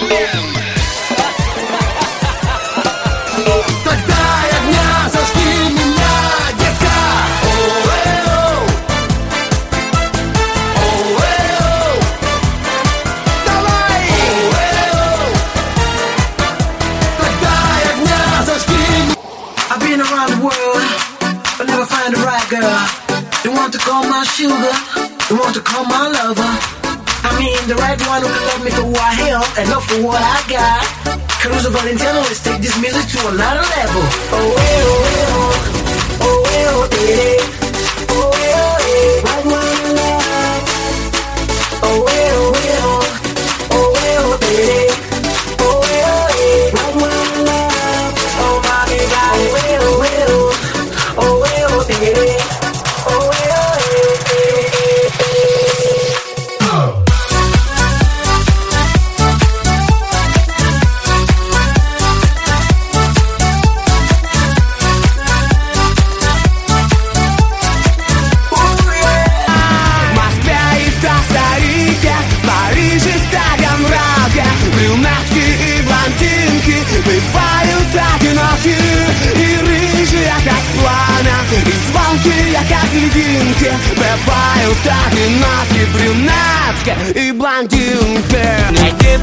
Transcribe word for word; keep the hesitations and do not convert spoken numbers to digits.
Тогда огня зажги меня, детка. Оу-э-оу, оу-э-оу, давай. Оу-э-оу, тогда огня зажги. I've been around the world, but never find the right girl. They want to call my sugar, they want to call my lover. I mean the right one who can love me for who I am and not for what I got. Caruso Valentino, let's take this music to another level. Oh, eh, oh, eh, oh, oh, eh, oh, eh, oh, eh, oh, eh, right one I love. Oh, eh, oh, eh, oh, oh, eh, oh, eh, oh, eh, oh, eh, right one I love. Oh, mommy, right, oh, eh, oh, eh, oh, oh, eh, oh, eh, oh, eh, oh, eh, eh, eh. Бывают одиноки и рыжие, как пламя, и звонкие, как льдинки. Бывают одиноки брюнетки и блондинки.